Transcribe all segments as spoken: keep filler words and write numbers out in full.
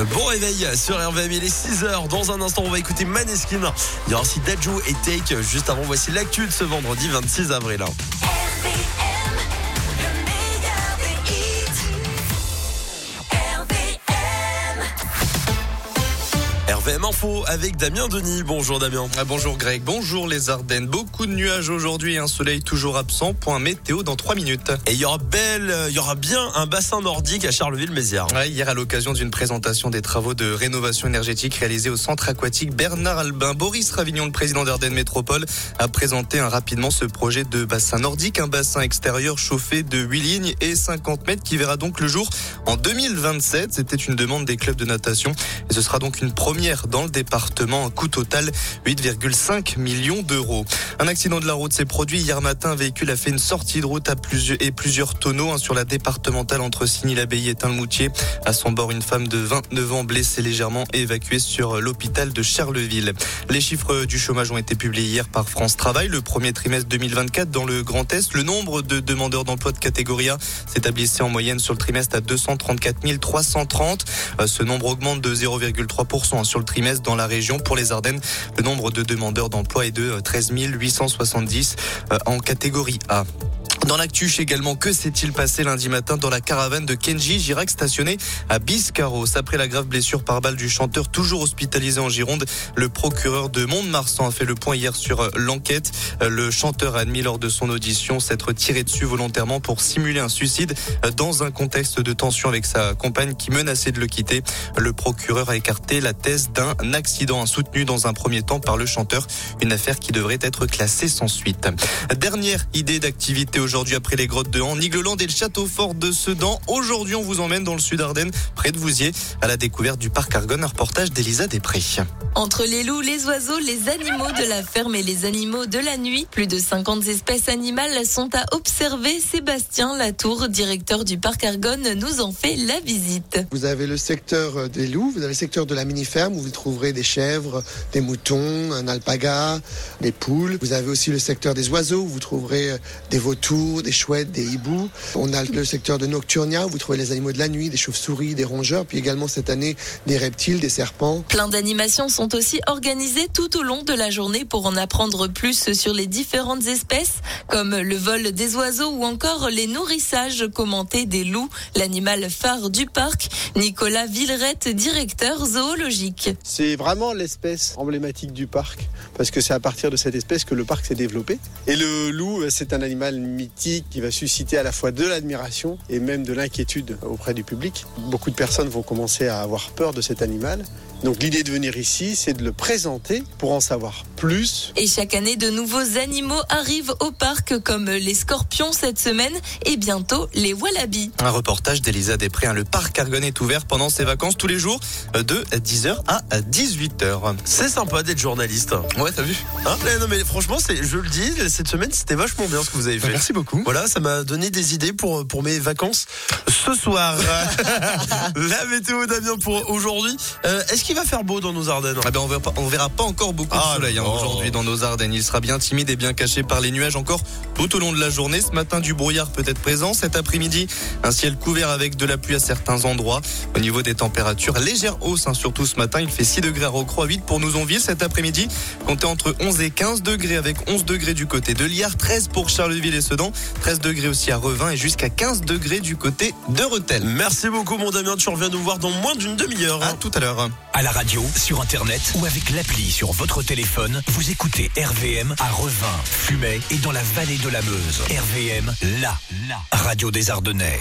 Bon réveil sur R V M, il est six heures. Dans un instant, on va écouter Maneskin. Il y aura aussi Dadju et Take. Juste avant, voici l'actu de ce vendredi vingt-six avril. R V M Info avec Damien Denis. Bonjour Damien. Ah, bonjour Greg, bonjour les Ardennes. Beaucoup de nuages aujourd'hui et un soleil toujours absent. Point météo dans trois minutes. Et il y aura belle, il y aura bien un bassin nordique à Charleville-Mézières. Ouais, hier à l'occasion d'une présentation des travaux de rénovation énergétique réalisés au centre aquatique Bernard Albin, Boris Ravignon, le président d'Ardennes Métropole, a présenté un, rapidement ce projet de bassin nordique. Un bassin extérieur chauffé de huit lignes et cinquante mètres qui verra donc le jour en deux mille vingt-sept. C'était une demande des clubs de natation et ce sera donc une première dans le département, un coût total huit virgule cinq millions d'euros. Un accident de la route s'est produit hier matin. Un véhicule a fait une sortie de route à plusieurs, et plusieurs tonneaux hein, sur la départementale entre Signy-l'Abbaye et Tain-le-Moutier. À son bord, une femme de vingt-neuf ans blessée légèrement et évacuée sur l'hôpital de Charleville. Les chiffres du chômage ont été publiés hier par France Travail. Le premier trimestre deux mille vingt-quatre dans le Grand Est, le nombre de demandeurs d'emploi de catégorie A s'établissait en moyenne sur le trimestre à deux cent trente-quatre mille trois cent trente. Ce nombre augmente de zéro virgule trois pour cent sur le trimestre dans la région. Pour les Ardennes, le nombre de demandeurs d'emploi est de treize mille huit cent soixante-dix en catégorie A. Dans l'actu également, que s'est-il passé lundi matin dans la caravane de Kenji Girac stationné à Biscarrosse? Après la grave blessure par balle du chanteur toujours hospitalisé en Gironde, le procureur de Mont-de-Marsan a fait le point hier sur l'enquête. Le chanteur a admis lors de son audition s'être tiré dessus volontairement pour simuler un suicide dans un contexte de tension avec sa compagne qui menaçait de le quitter. Le procureur a écarté la thèse d'un accident soutenu dans un premier temps par le chanteur, une affaire qui devrait être classée sans suite. Dernière idée d'activité aujourd'hui. Aujourd'hui, après les grottes de Han, Nigloland et le château fort de Sedan. Aujourd'hui, on vous emmène dans le sud Ardennes, près de Vouziers, à la découverte du parc Argonne. Un reportage d'Elisa Després. Entre les loups, les oiseaux, les animaux de la ferme et les animaux de la nuit, plus de cinquante espèces animales sont à observer. Sébastien Latour, directeur du parc Argonne, nous en fait la visite. Vous avez le secteur des loups, vous avez le secteur de la mini-ferme où vous trouverez des chèvres, des moutons, un alpaga, des poules. Vous avez aussi le secteur des oiseaux où vous trouverez des vautours, des chouettes, des hiboux. On a le secteur de Nocturnia où vous trouvez les animaux de la nuit, des chauves-souris, des rongeurs, puis également cette année des reptiles, des serpents. Plein d'animations sont aussi organisées tout au long de la journée pour en apprendre plus sur les différentes espèces, comme le vol des oiseaux ou encore les nourrissages commentés des loups, l'animal phare du parc. Nicolas Villerette, directeur zoologique. C'est vraiment l'espèce emblématique du parc, parce que c'est à partir de cette espèce que le parc s'est développé. Et le loup, c'est un animal mythique qui va susciter à la fois de l'admiration et même de l'inquiétude auprès du public. Beaucoup de personnes vont commencer à avoir peur de cet animal. Donc l'idée de venir ici, c'est de le présenter pour en savoir plus. Et chaque année, de nouveaux animaux arrivent au parc, comme les scorpions cette semaine et bientôt les wallabies. Un reportage d'Elisa Després. Le parc Argonne est ouvert pendant ses vacances tous les jours de dix heures à dix-huit heures. C'est sympa d'être journaliste. Ouais, t'as vu hein Non mais franchement, c'est, je le dis, cette semaine c'était vachement bien ce que vous avez fait. Merci beaucoup. Voilà, ça m'a donné des idées pour, pour mes vacances ce soir. La météo Damien pour aujourd'hui. Euh, est-ce qu'il va faire beau dans nos Ardennes? Ah ben on verra pas, on verra pas encore beaucoup ah de soleil hein, aujourd'hui dans nos Ardennes. Il sera bien timide et bien caché par les nuages encore tout au long de la journée. Ce matin, du brouillard peut être présent. Cet après-midi, un ciel couvert avec de la pluie à certains endroits. Au niveau des températures, légère hausse, hein, surtout ce matin. Il fait six degrés à Rocroi, huit pour Nouzonville. Cet après-midi, comptez entre onze et quinze degrés avec onze degrés du côté de Liard, treize pour Charleville et Sedan, treize degrés aussi à Revin et jusqu'à quinze degrés du côté de Rethel. Merci beaucoup mon Damien, tu reviens nous voir dans moins d'une demi-heure. À tout à l'heure. À la radio, sur internet ou avec l'appli sur votre téléphone, vous écoutez R V M à Revin, Fumay et dans la vallée de la Meuse. R V M, la, la radio des Ardennais.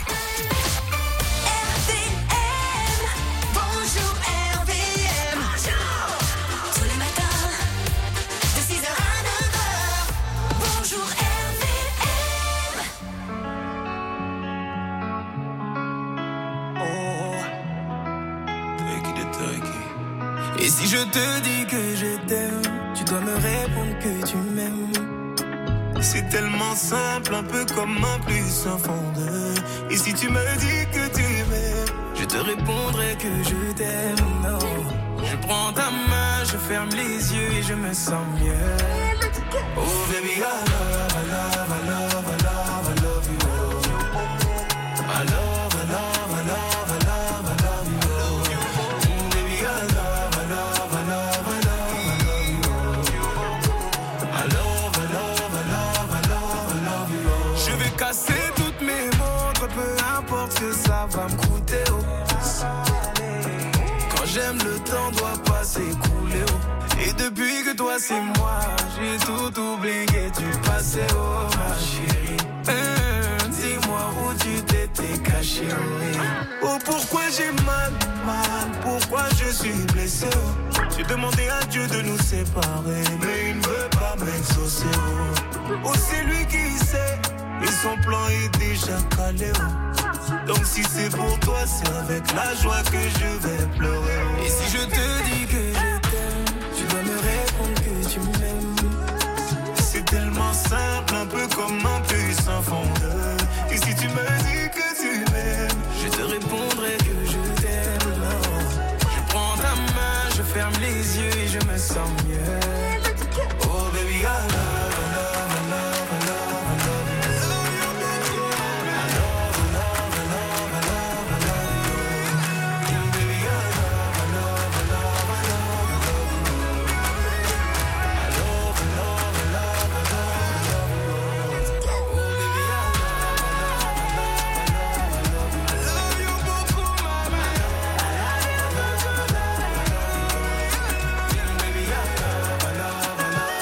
Et si je te dis que je t'aime, tu dois me répondre que tu m'aimes. C'est tellement simple, un peu comme un plus un fond de. Et si tu me dis que tu m'aimes, je te répondrai que je t'aime. Non. Je prends ta main, je ferme les yeux et je me sens mieux. Oh baby, I love, I love, I love, I love, I love you. I love, I love, I love, I love, I love you. passer toutes mes montres, peu importe ce que ça va me coûter. Oh. Quand j'aime, le temps doit pas s'écouler. Oh. Et depuis que toi c'est moi, j'ai tout oublié du passé. Oh ma chérie, mmh, dis-moi où tu t'étais caché. Oh, oh pourquoi j'ai mal, mal, pourquoi je suis blessé. Oh. J'ai demandé à Dieu de nous séparer, mais il ne veut pas m'exaucer. Oh, oh c'est lui qui sait, et son plan est déjà calé. Oh. Donc si c'est pour toi, c'est avec la joie que je vais pleurer. Oh. Et si je te dis que je t'aime, tu dois me répondre que tu m'aimes. C'est tellement simple, un peu comme un puissant fondeur. Et si tu me dis que tu m'aimes, je te répondrai que je t'aime. Je prends ta main, je ferme les yeux et je me sens mieux. Oh baby, I love, I love, I love, I love, I love you. I love, I love, I love, I love, I love you. Baby, I love, I love, I love, I love, I love you. I love, I love, I love, I love, I love you. Oh baby, I love, I love, I love, I love, I love you. I love you beaucoup, mama. I love, I love, I love, I love, I love you. Baby, I love, I love, I love, I love, I love you. I love, I love, I love, I love, I love you.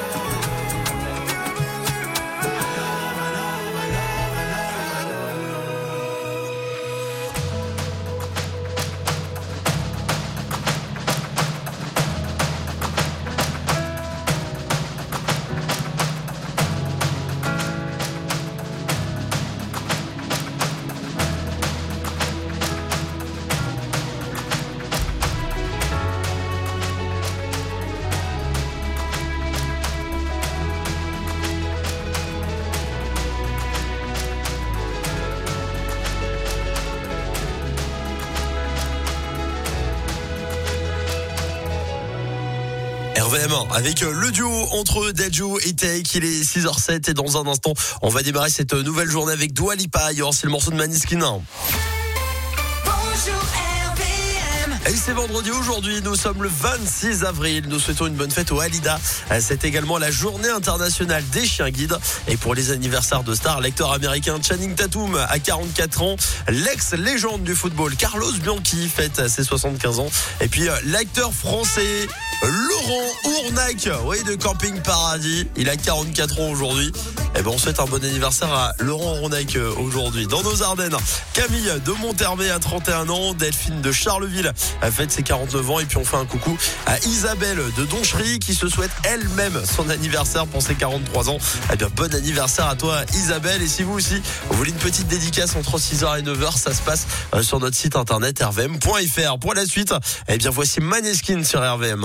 R V M avec le duo entre Dadju et Take. Il est six heures sept et dans un instant, on va démarrer cette nouvelle journée avec Dua Lipa. Il y aura aussi le morceau de Maneskin. Bonjour R V M. Et c'est vendredi aujourd'hui, nous sommes le vingt-six avril. Nous souhaitons une bonne fête au Halida. C'est également la journée internationale des chiens guides. Et pour les anniversaires de stars, l'acteur américain Channing Tatum a quarante-quatre ans. L'ex-légende du football Carlos Bianchi fête ses soixante-quinze ans. Et puis l'acteur français Laurent Ournac, oui, de Camping Paradis. Il a quarante-quatre ans aujourd'hui. Et ben on souhaite un bon anniversaire à Laurent Ournac aujourd'hui. Dans nos Ardennes, Camille de Montermé a trente et un ans. Delphine de Charleville a fête ses quarante-neuf ans. Et puis on fait un coucou à Isabelle de Donchery qui se souhaite elle-même son anniversaire pour ses quarante-trois ans. Eh bien bon anniversaire à toi Isabelle. Et si vous aussi vous voulez une petite dédicace entre six heures et neuf heures, ça se passe sur notre site internet r v m point f r. Pour la suite, eh bien voici Maneskin sur R V M.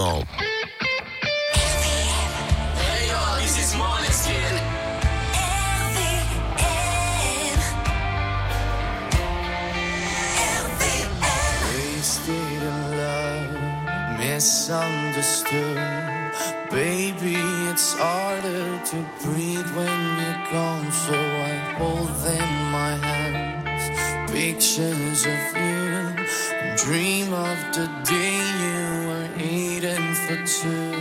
Misunderstood, baby, it's harder to breathe when you're gone. So I hold in my hands pictures of you and dream of the day you were eating for two.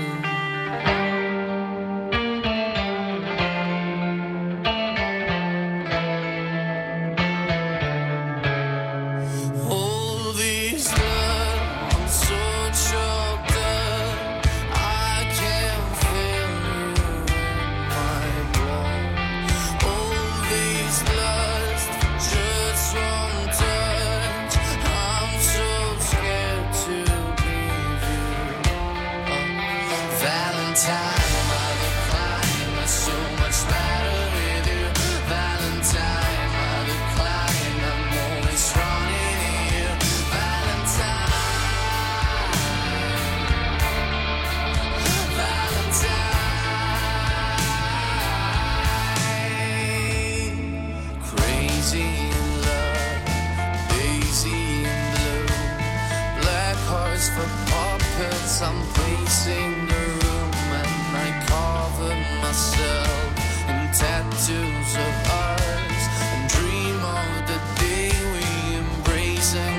I'm pacing the room and I covered myself in tattoos of ours and dream of the day we embrace and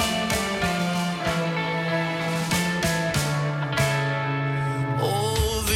convert. All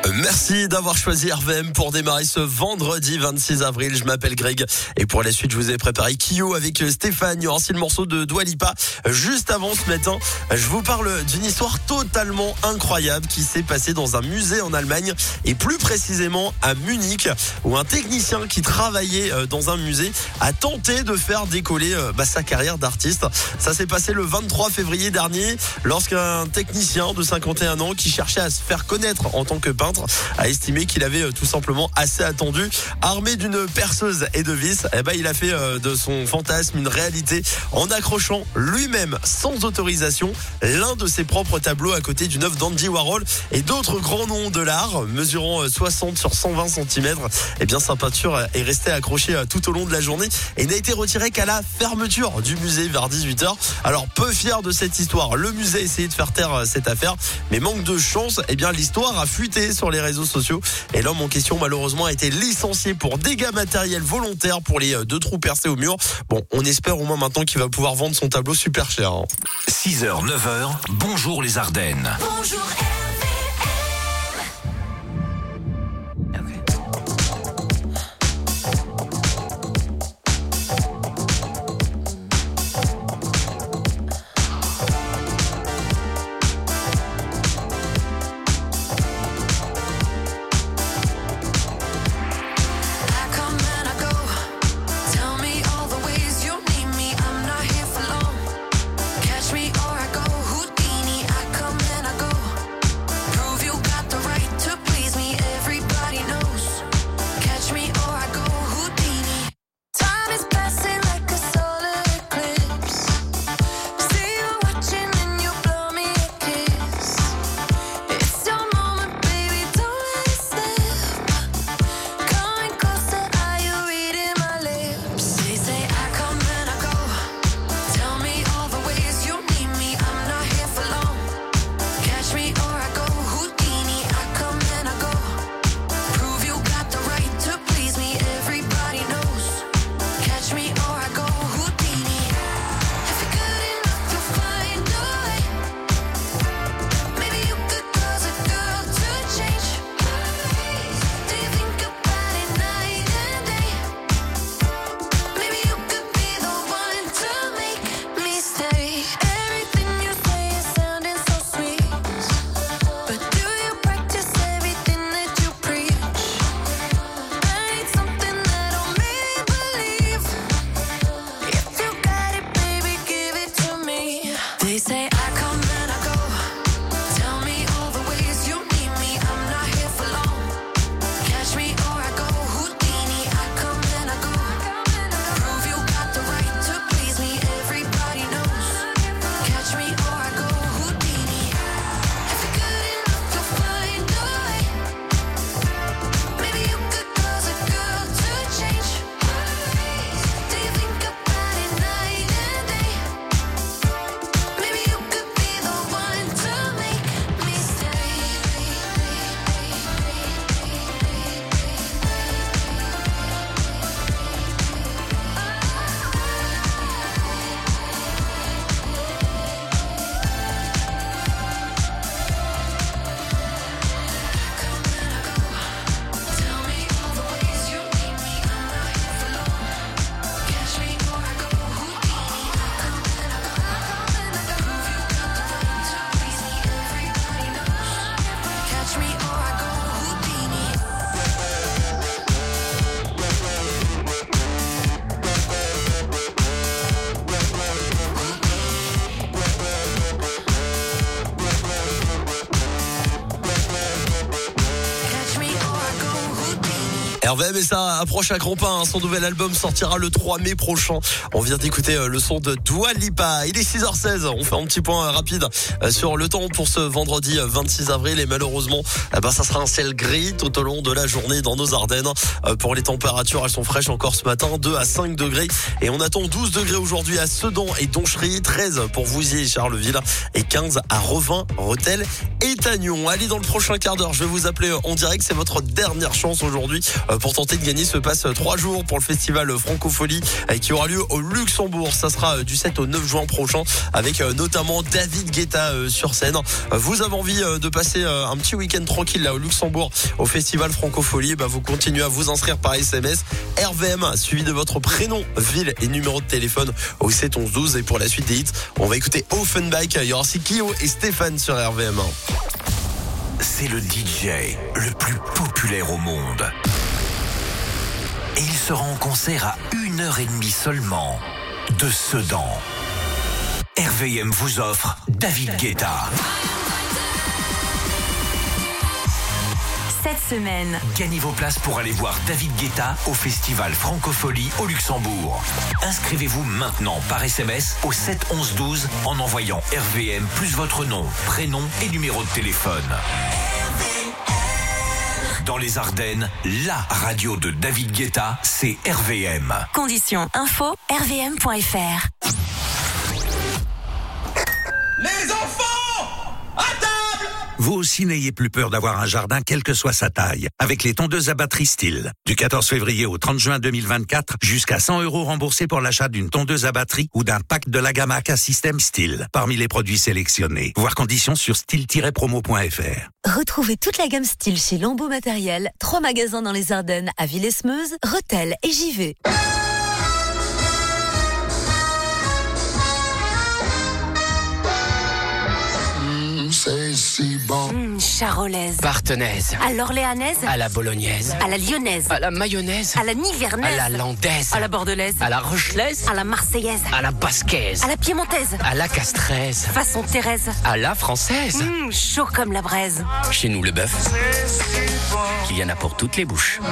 Merci d'avoir choisi R V M pour démarrer ce vendredi vingt-six avril. Je m'appelle Greg et pour la suite, je vous ai préparé Kyo avec Stéphane. Il y aura aussi le morceau de Dua Lipa juste avant ce matin. Je vous parle d'une histoire totalement incroyable qui s'est passée dans un musée en Allemagne et plus précisément à Munich où un technicien qui travaillait dans un musée a tenté de faire décoller bah, sa carrière d'artiste. Ça s'est passé le vingt-trois février dernier lorsqu'un technicien de cinquante et un ans qui cherchait à se faire connaître en tant que peintre a estimé qu'il avait tout simplement assez attendu. Armé d'une perceuse et de vis, eh ben, il a fait de son fantasme une réalité en accrochant lui-même sans autorisation l'un de ses propres tableaux à côté d'une œuvre d'Andy Warhol et d'autres grands noms de l'art mesurant soixante sur cent vingt centimètres. Eh bien, sa peinture est restée accrochée tout au long de la journée et n'a été retirée qu'à la fermeture du musée vers dix-huit heures. Alors, peu fier de cette histoire, le musée a essayé de faire taire cette affaire, mais manque de chance, eh bien, l'histoire a fuité sur les réseaux sociaux et l'homme en question malheureusement a été licencié pour dégâts matériels volontaires pour les deux trous percés au mur. Bon, on espère au moins maintenant qu'il va pouvoir vendre son tableau super cher. Hein. six heures, neuf heures, bonjour les Ardennes. Bonjour. R V M et ça approche à grands pas. Hein. Son nouvel album sortira le trois mai prochain. On vient d'écouter le son de Dua Lipa. Il est six heures seize. On fait un petit point rapide sur le temps pour ce vendredi vingt-six avril. Et malheureusement, eh ben, ça sera un ciel gris tout au long de la journée dans nos Ardennes. Pour les températures, elles sont fraîches encore ce matin. deux à cinq degrés. Et on attend douze degrés aujourd'hui à Sedan et Donchery. treize pour Vouziers et Charleville. Et quinze à Revin, Rethel et Tagnon. Allez, dans le prochain quart d'heure, je vais vous appeler en direct. C'est votre dernière chance aujourd'hui pour tenter de gagner ce passe trois jours pour le festival Francophonie qui aura lieu au Luxembourg. Ça sera du sept au neuf juin prochain avec notamment David Guetta sur scène. Vous avez envie de passer un petit week-end tranquille là au Luxembourg au festival Francophonie, bah vous continuez à vous inscrire par S M S R V M suivi de votre prénom, ville et numéro de téléphone au sept onze douze. Et pour la suite des hits, on va écouter Offenbach. Il y aura aussi Clio et Stéphane sur R V M. C'est le D J le plus populaire au monde. Et il sera en concert à une heure et demie seulement de Sedan. R V M vous offre David Guetta. Cette semaine, gagnez vos places pour aller voir David Guetta au festival Francophonie au Luxembourg. Inscrivez-vous maintenant par S M S au sept onze douze en envoyant R V M plus votre nom, prénom et numéro de téléphone. Dans les Ardennes, la radio de David Guetta, c'est R V M. Conditions info r v m point f r. Les enfants, à table! Vous aussi n'ayez plus peur d'avoir un jardin quelle que soit sa taille, avec les tondeuses à batterie Stihl. Du quatorze février au trente juin deux mille vingt-quatre, jusqu'à cent euros remboursés pour l'achat d'une tondeuse à batterie ou d'un pack de la gamme A K System Stihl, parmi les produits sélectionnés. Voir conditions sur stihl tiret promo point f r. Retrouvez toute la gamme Stihl chez Lambeau Matériel, trois magasins dans les Ardennes à Villesmeuse, Rethel et Givet. C'est si bon. Mmh, charolaise. Partenaise. À l'orléanaise. À la bolognaise. À la lyonnaise. À la mayonnaise. À la nivernaise. À la landaise. À la bordelaise. À la rochelaise. À la marseillaise. À la basquaise. À la piémontaise. À la castraise. Façon Thérèse. À la française. Mmh, chaud comme la braise. Chez nous, le bœuf, il y en a pour toutes les bouches.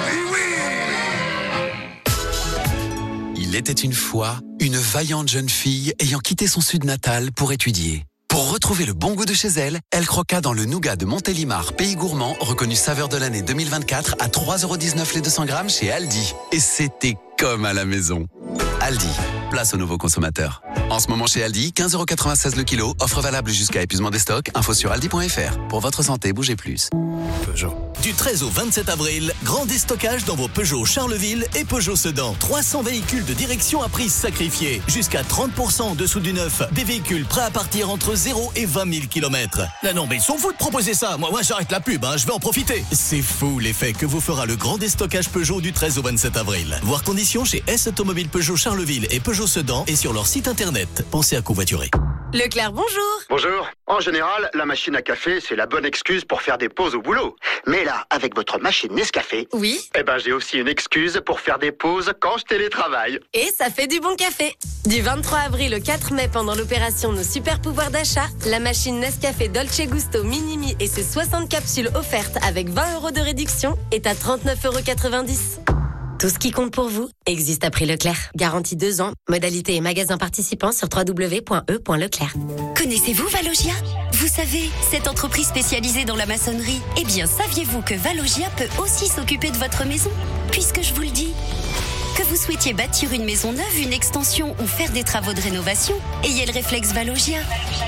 Il était une fois une vaillante jeune fille ayant quitté son sud natal pour étudier. Pour retrouver le bon goût de chez elle, elle croqua dans le nougat de Montélimar, pays gourmand, reconnu saveur de l'année deux mille vingt-quatre à trois euros dix-neuf les deux cents grammes chez Aldi. Et c'était comme à la maison. Aldi, place aux nouveaux consommateurs. En ce moment chez Aldi, quinze euros quatre-vingt-seize le kilo, offre valable jusqu'à épuisement des stocks, info sur aldi point f r. Pour votre santé, bougez plus. Peugeot. Du treize au vingt-sept avril, grand déstockage dans vos Peugeot Charleville et Peugeot Sedan. trois cents véhicules de direction à prix sacrifié. Jusqu'à trente pour cent en dessous du neuf. Des véhicules prêts à partir entre zéro et vingt mille kilomètres. Non, non, mais ils sont fous de proposer ça. Moi, moi j'arrête la pub, hein, je vais en profiter. C'est fou l'effet que vous fera le grand déstockage Peugeot du treize au vingt-sept avril. Voir conditions chez S Automobile Peugeot Charleville et Peugeot Sedan et sur leur site internet. Pensez à covoiturer. Leclerc, bonjour. Bonjour. En général, la machine à café, c'est la bonne excuse pour faire des pauses au boulot. Mais là, avec votre machine Nescafé, oui, eh ben j'ai aussi une excuse pour faire des pauses quand je télétravaille. Et ça fait du bon café. Du vingt-trois avril au quatre mai, pendant l'opération Nos Super Pouvoirs d'achat, la machine Nescafé Dolce Gusto Minimi et ses soixante capsules offertes avec vingt euros de réduction est à trente-neuf euros quatre-vingt-dix. Tout ce qui compte pour vous existe à prix Leclerc. Garantie deux ans. Modalité et magasins participants sur w w w point e point leclerc. Connaissez-vous Valogia? Vous savez, cette entreprise spécialisée dans la maçonnerie. Eh bien, saviez-vous que Valogia peut aussi s'occuper de votre maison? Puisque je vous le dis. Que vous souhaitiez bâtir une maison neuve, une extension ou faire des travaux de rénovation, ayez le réflexe Valogia.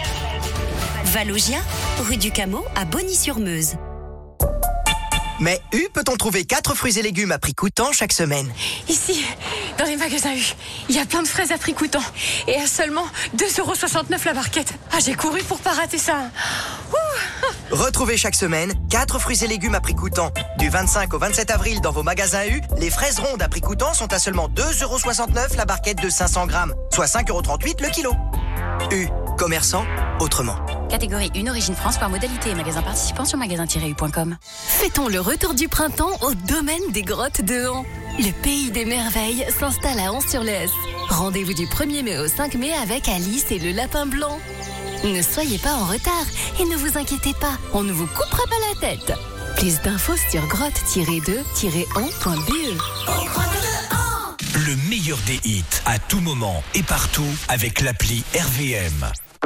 Valogia, rue du Cameau à Bonny-sur-Meuse. Mais U peut-on trouver quatre fruits et légumes à prix coûtant chaque semaine? Ici, dans les magasins U, il y a plein de fraises à prix coûtant. Et à seulement deux euros soixante-neuf la barquette. Ah, j'ai couru pour pas rater ça. Ouh. Retrouvez chaque semaine quatre fruits et légumes à prix coûtant. Du vingt-cinq au vingt-sept avril dans vos magasins U, les fraises rondes à prix coûtant sont à seulement deux euros soixante-neuf la barquette de cinq cents grammes, soit cinq euros trente-huit le kilo. U, commerçant autrement. Catégorie un, origine France, par modalité et magasin participant sur magasin tiret u point com. Fêtons le retour du printemps au domaine des grottes de Han. Le pays des merveilles s'installe à Han-sur-Lesse. Rendez-vous du premier mai au cinq mai avec Alice et le lapin blanc. Ne soyez pas en retard et ne vous inquiétez pas, on ne vous coupera pas la tête. Plus d'infos sur grotte tiret deux tiret han point b e. Le meilleur des hits à tout moment et partout avec l'appli R V M.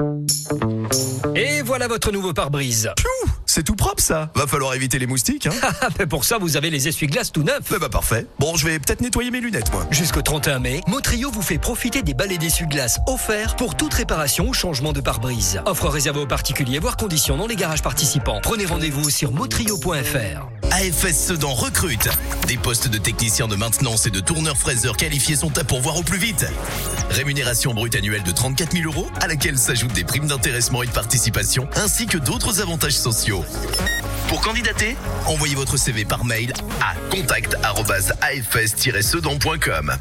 Et voilà votre nouveau pare-brise. Piou, c'est tout propre ça. Va falloir éviter les moustiques, hein. Mais pour ça, vous avez les essuie-glaces tout neufs. Eh bah parfait. Bon, je vais peut-être nettoyer mes lunettes, moi. Jusqu'au trente et un mai, Motrio vous fait profiter des balais d'essuie-glaces offerts pour toute réparation ou changement de pare-brise. Offre réservée aux particuliers, voire conditions dans les garages participants. Prenez rendez-vous sur motrio point f r. A F S Sedan recrute. Des postes de techniciens de maintenance et de tourneurs-fraiseurs qualifiés sont à pourvoir au plus vite. Rémunération brute annuelle de trente-quatre mille euros, à laquelle s'ajoutent des primes d'intéressement et de participation, ainsi que d'autres avantages sociaux. Pour candidater, envoyez votre C V par mail à contact arobase a f s tiret sedan point com.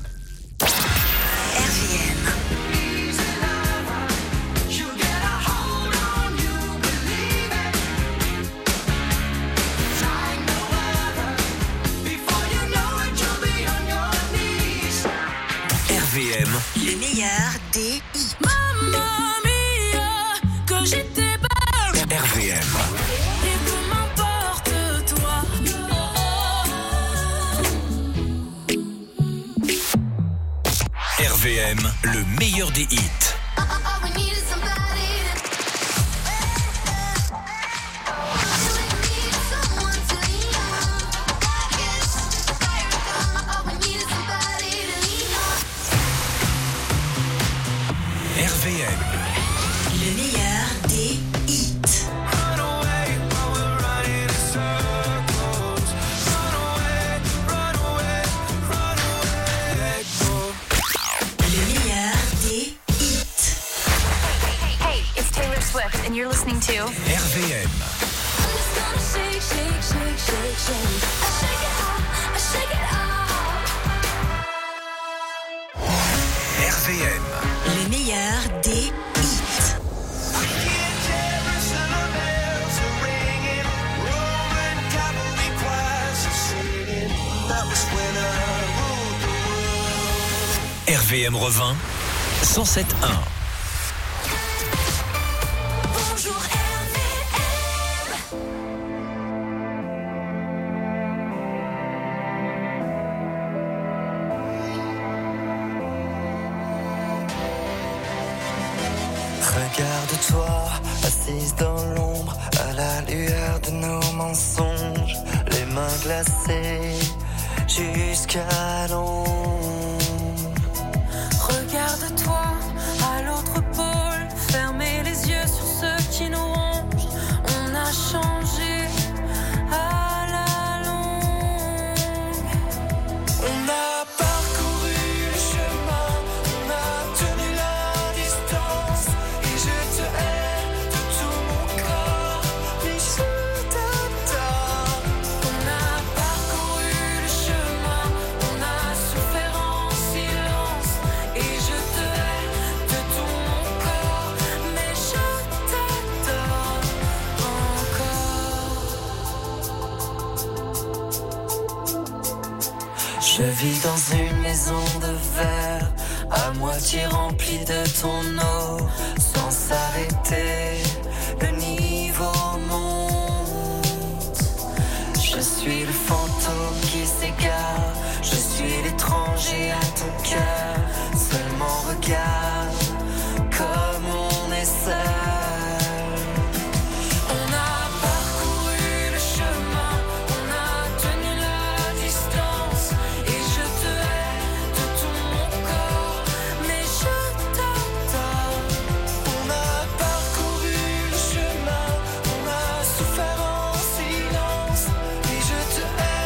R V M, Le meilleur des hits. Mamma mia, que j'étais belle. R V M, Et peu m'importe toi. R V M, le meilleur des hits. R V M, Le meilleur des hits. Le meilleur des hits. Hey, it's Taylor Swift, and you're listening to R V M, Shake, shake, shake, shake, shake. I shake it off, I shake it off. R V M, Le meilleur des hits. R V M revint cent sept point un. Bonjour R V M. Regarde-toi, assise dans l'ombre, à la lueur de nos mensonges, les mains glacées jusqu'à l'ombre. Regarde-toi à l'autre pôle, fermez les yeux sur ceux qui nous rongent. On a changé à la longue. On a parcouru le chemin, on a tenu la distance, et je te hais de tout mon corps, mais je t'attends. On a parcouru le chemin, on a souffert en silence, et je te hais de tout mon corps, mais je t'adore encore. Je vis dans une maison de verre, à moitié remplie de ton eau, sans s'arrêter, le niveau monte. Je suis le fantôme qui s'égare, je suis l'étranger à ton cœur, seulement regarde comme on est seul. On a parcouru le chemin, on a tenu la distance, et je te hais de tout mon corps, mais je t'adore. On a parcouru le chemin, on a souffert en silence, et je te hais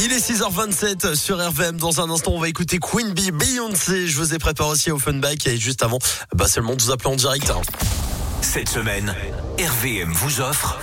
Il est six heures vingt-sept sur R V M. Dans un instant, on va écouter Queen Bee, Beyoncé. Je vous ai préparé aussi Offenbach. Et juste avant, bah, c'est le monde de vous appeler en direct. Hein. Cette semaine, R V M vous offre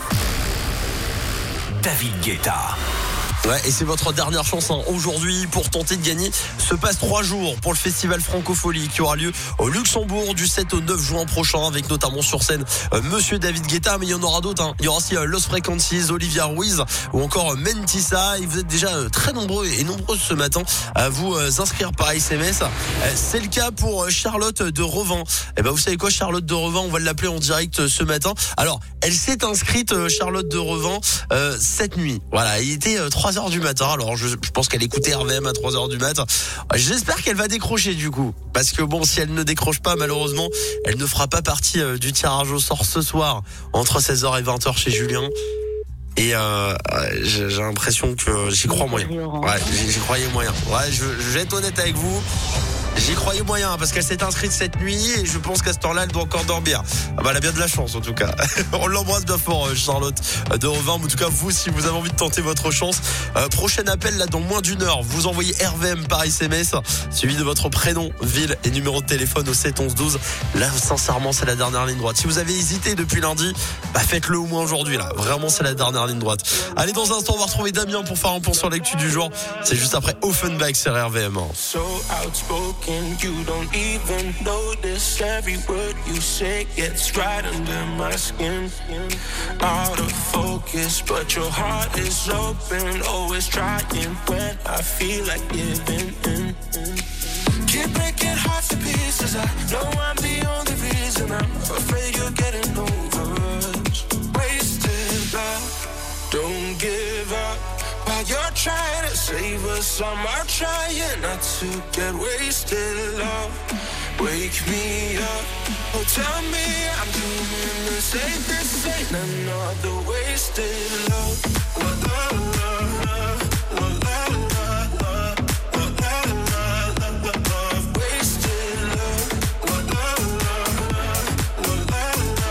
David Guetta. Ouais, et c'est votre dernière chance hein, aujourd'hui pour tenter de gagner ce passe trois jours pour le festival Francophonie qui aura lieu au Luxembourg du sept au neuf juin prochain, avec notamment sur scène euh, Monsieur David Guetta, mais il y en aura d'autres. Hein. Il y aura aussi euh, Lost Frequencies, Olivia Ruiz ou encore euh, Mentissa. Et vous êtes déjà euh, très nombreux et nombreuses ce matin à vous euh, inscrire par S M S. Euh, c'est le cas pour euh, Charlotte de Revin. Et ben vous savez quoi, Charlotte de Revin, on va l'appeler en direct euh, ce matin. Alors, elle s'est inscrite euh, Charlotte de Revin euh, cette nuit. Voilà, il était euh, trois heures du matin. Alors je, je pense qu'elle écoutait R V M à trois heures du matin. J'espère qu'elle va décrocher du coup, parce que bon, si elle ne décroche pas, malheureusement, elle ne fera pas partie euh, du tirage au sort ce soir entre seize heures et vingt heures chez Julien. Et euh, j'ai, j'ai l'impression que j'y crois moyen. Ouais, j'y, j'y croyais moyen. Ouais, je, je vais être honnête avec vous. J'y croyais moyen parce qu'elle s'est inscrite cette nuit et je pense qu'à ce temps-là, elle doit encore dormir. Ah bah, elle a bien de la chance en tout cas. On l'embrasse bien fort, Charlotte de Revin. En tout cas, vous, si vous avez envie de tenter votre chance, euh, prochain appel là dans moins d'une heure. Vous envoyez R V M par S M S, suivi de votre prénom, ville et numéro de téléphone au sept onze douze. Là, sincèrement, c'est la dernière ligne droite. Si vous avez hésité depuis lundi, bah faites-le au moins aujourd'hui là. Vraiment, c'est la dernière ligne droite. Allez, dans un instant, on va retrouver Damien pour faire un point sur l'actu du jour. C'est juste après Offenbach sur R V M. So outspoken, you don't even notice every word you say gets right under my skin. Out of focus, but your heart is open, always trying when I feel like giving in. Keep breaking hearts to pieces. I know I'm the only reason. I'm afraid you're getting over us. Wasted love, don't give up. While you're trying to save us, I'm out trying not to get wasted. Love, wake me up. Oh, tell me I'm doing the same. This ain't another wasted love. La, la, la, la, la, la, la, la, la, la, la, wasted love. La, la, la, la, la,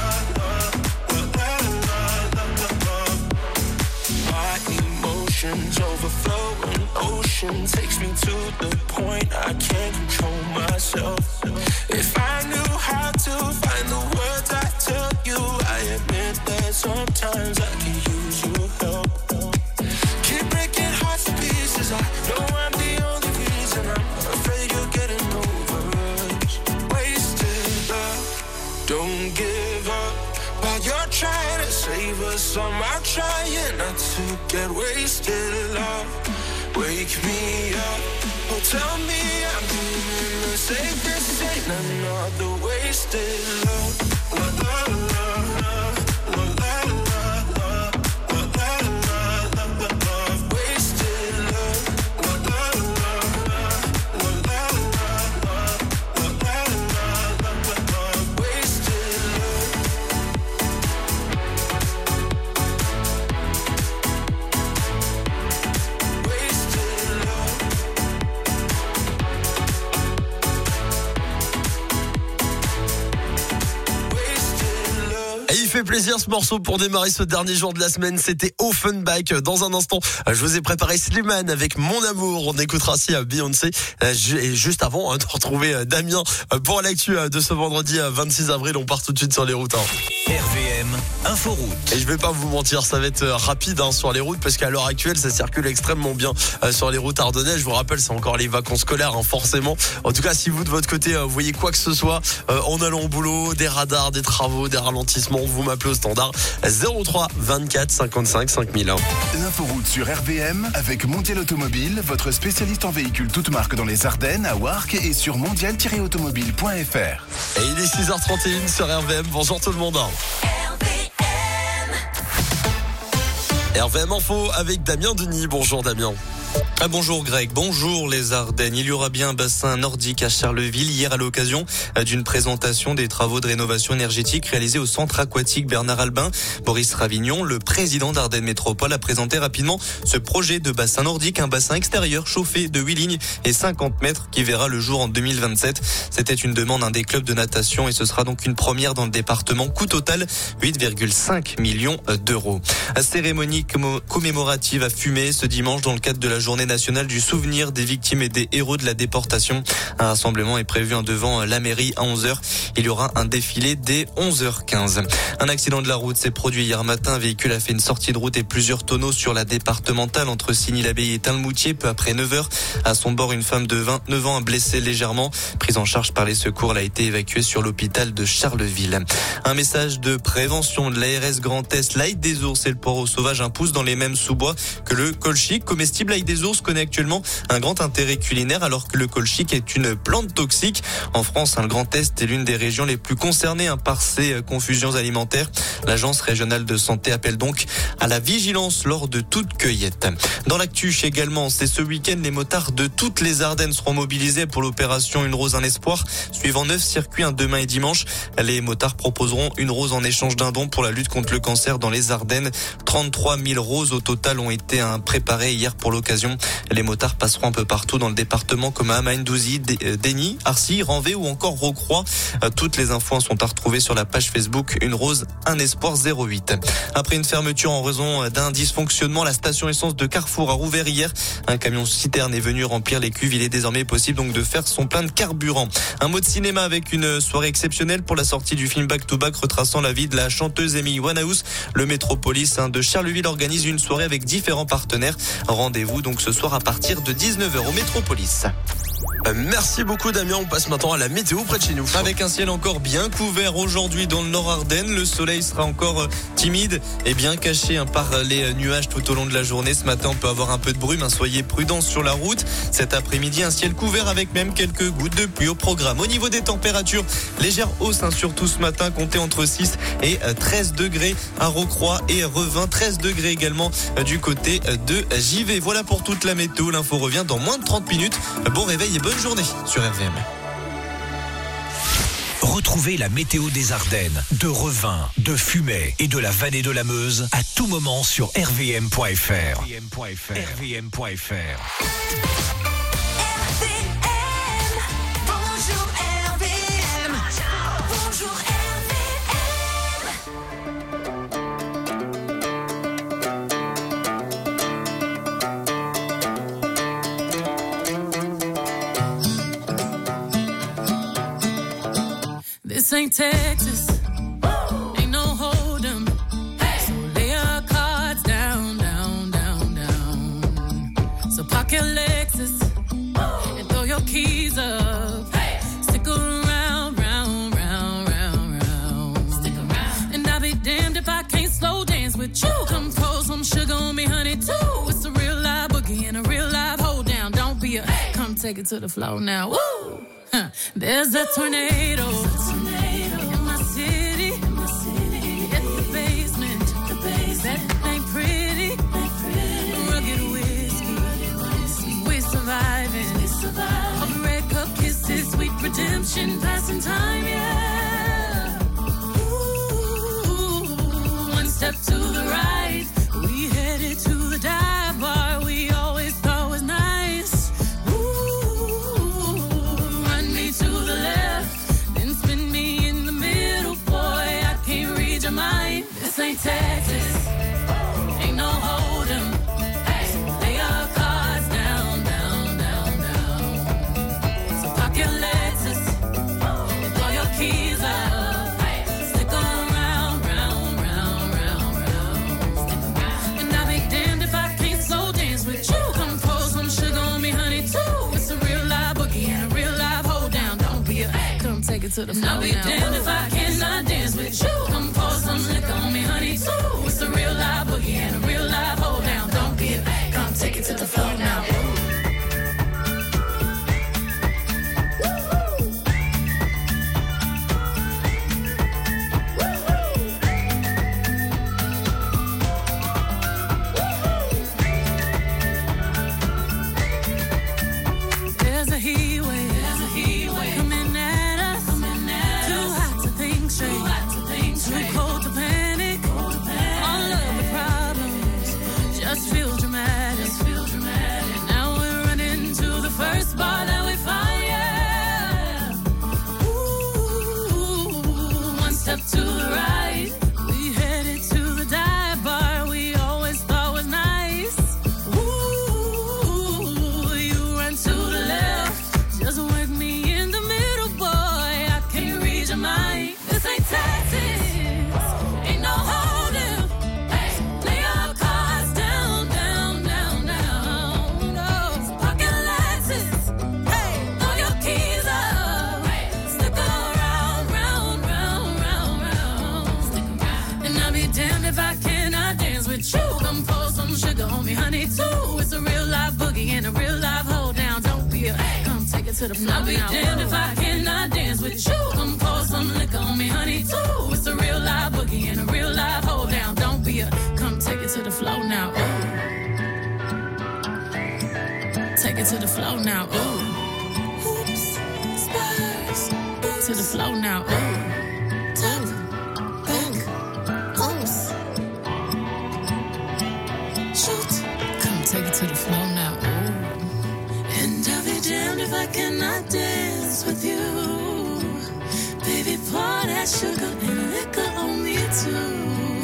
la, la, la, la, la. My emotions overflowing, ocean takes me to the point I can't control myself. If I knew how to find the words I tell you, I admit that sometimes I can use your help. Keep breaking hearts to pieces. I know I'm the only reason. I'm afraid you're getting over us. Wasted love, don't give up. While you're trying to save us, I'm out trying not to get wasted. Love, wake me up. Oh, tell me I'm doing the same. This ain't another wasted love. La, la, la, la, la, la, la, la, la, la, la, wasted love. La, la, la, la, la, la, la, la, la, la, wasted love. Et il fait plaisir ce morceau pour démarrer ce dernier jour de la semaine. C'était Offenbach. Dans un instant, je vous ai préparé Slimane avec Mon Amour. On écoutera aussi Beyoncé. Et juste avant hein, de retrouver Damien pour l'actu de ce vendredi vingt-six avril. On part tout de suite sur les routes. Hein. R V M Inforoute. Et je vais pas vous mentir, ça va être rapide hein, sur les routes parce qu'à l'heure actuelle, ça circule extrêmement bien euh, sur les routes ardennaises. Je vous rappelle, c'est encore les vacances scolaires, hein, forcément. En tout cas, si vous de votre côté, euh, voyez quoi que ce soit euh, en allant au boulot, des radars, des travaux, des ralentissements, vous m'appelez au standard zéro trois vingt-quatre cinquante-cinq cinq mille un. L'inforoute sur R V M avec Mondial Automobile, votre spécialiste en véhicules toutes marques dans les Ardennes, à Warcq et sur mondial tiret automobile point f r. Et il est six heures trente et une sur R V M. Bonjour tout le monde. R V M Info avec Damien Denis. Bonjour Damien. Ah, bonjour Greg, bonjour les Ardennes. Il y aura bien un bassin nordique à Charleville hier à l'occasion d'une présentation des travaux de rénovation énergétique réalisés au centre aquatique Bernard Albin. Boris Ravignon, le président d'Ardennes Métropole, a présenté rapidement ce projet de bassin nordique, un bassin extérieur chauffé de huit lignes et cinquante mètres qui verra le jour en deux mille vingt-sept. C'était une demande d'un des clubs de natation et ce sera donc une première dans le département. Coût total huit virgule cinq millions d'euros. Cérémonie commémorative à Fumay ce dimanche dans le cadre de la journée nationale du souvenir des victimes et des héros de la déportation. Un rassemblement est prévu devant la mairie à onze heures. Il y aura un défilé dès onze heures quinze. Un accident de la route s'est produit hier matin. Un véhicule a fait une sortie de route et plusieurs tonneaux sur la départementale entre Signy-l'Abbaye et Tain-le-Moutier peu après neuf heures. À son bord, une femme de vingt-neuf ans a blessé légèrement. Prise en charge par les secours, elle a été évacuée sur l'hôpital de Charleville. Un message de prévention de l'A R S Grand Est. L'ail des ours et le poireau sauvage poussent dans les mêmes sous-bois que le colchique. Comestible, l'ail des ours connaît actuellement un grand intérêt culinaire alors que le colchique est une plante toxique. En France, le Grand Est est l'une des régions les plus concernées par ces confusions alimentaires. L'agence régionale de santé appelle donc à la vigilance lors de toute cueillette. Dans l'actu également, c'est ce week-end, les motards de toutes les Ardennes seront mobilisés pour l'opération Une Rose, un Espoir. Suivant neuf circuits, demain et dimanche, les motards proposeront une rose en échange d'un don pour la lutte contre le cancer dans les Ardennes. trente-trois mille roses au total ont été préparées hier pour l'occasion. Les motards passeront un peu partout dans le département comme à Amagne-Douzy, Dény, Arcy, Ranvé ou encore Rocroi. Toutes les infos sont à retrouver sur la page Facebook Une Rose, un Espoir zéro huit. Après une fermeture en raison d'un dysfonctionnement, la station essence de Carrefour a rouvert hier. Un camion citerne est venu remplir les cuves. Il est désormais possible donc de faire son plein de carburant. Un mot de cinéma avec une soirée exceptionnelle pour la sortie du film Back to Back retraçant la vie de la chanteuse Amy Winehouse. Le Métropolis de Charleville organise une soirée avec différents partenaires. Rendez-vous donc ce soir à partir de dix-neuf heures au Métropolis. Merci beaucoup Damien, on passe maintenant à la météo près de chez nous. Avec un ciel encore bien couvert aujourd'hui dans le Nord Ardennes, le soleil sera encore timide et bien caché par les nuages tout au long de la journée. Ce matin on peut avoir un peu de brume, soyez prudents sur la route. Cet après-midi un ciel couvert avec même quelques gouttes de pluie au programme. Au niveau des températures, légère hausse hein, surtout ce matin, comptez entre six et treize degrés à Rocroi et Revin, treize degrés également du côté de Givet. Voilà pour toute la météo, l'info revient dans moins de trente minutes. Bon réveil et bonne journée sur R V M. Retrouvez la météo des Ardennes, de Revin, de Fumay et de la vallée de la Meuse à tout moment sur R V M point F R. R V M point F R. R V M point F R. This ain't Texas, ain't no hold 'em. So lay your cards down, down, down, down. So park your Lexus and throw your keys up. Stick around, round, round, round, round. Stick around. And I'll be damned if I can't slow dance with you. Come pour some sugar on me, honey, too. It's a real live boogie and a real live hold down. Don't be a, come take it to the floor now. Woo! Huh. There's a tornado. In my city, in my city, at the basement, the basement. That ain't pretty, ain't pretty. Rugged whiskey, whiskey. We're surviving, we're surviving. All the red cup kisses, sweet redemption, passing time, yeah. Ooh, one step to the right, we headed to the dive bar we always thought was nice. Ooh, run me to the left, then spin me in the middle, boy, I can't read your mind. This ain't Texas, ain't no hold 'em. Lay your cards down, down, down, down. So park your Lexus and throw your keys up. Stick around, round, round, round, round. And I'll be damned if I can't slow dance with you. Come pour some sugar on me, honey, too. It's a real live boogie and a real live hold down. Don't be a, come take it to the floor. I'll be damned if I cannot dance with you. Come pour some liquor on me, honey, too. It's a real live boogie and a real live hold down. Don't be a, come take it to the floor now. There's a heat wave, there's a heat wave coming at us, coming at us. Too hot to think straight, too hot to think straight. Too cold to panic, cold to panic. All love the flow. I'll be damned if I cannot dance with you. Come pour some liquor on me, honey, too. It's a real live boogie and a real live hold down. Don't be a, come take it to the flow now. Ooh. Take it to the flow now. Ooh. Hoops, spurs, boots to the flow now. Ooh. Top, back, oops. Shoot, come take it to the flow now. Ooh. And I'll be damned if I cannot dance with you. Baby, pour that sugar and liquor on me too.